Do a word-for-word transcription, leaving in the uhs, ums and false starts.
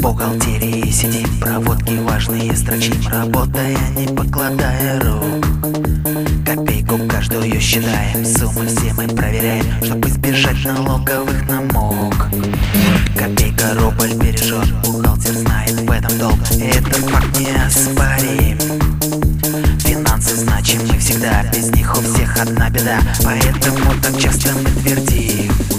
бухгалтерии сидим, проводки важные строчим, работая, не покладая рук. Копейку каждую считаем, суммы все мы проверяем, чтобы избежать налоговых намок. Копейка рубль бережет, бухгалтер знает в этом долг, этот факт неоспорим. Финансы значимы всегда, без них у всех одна беда, поэтому так часто мы твердим: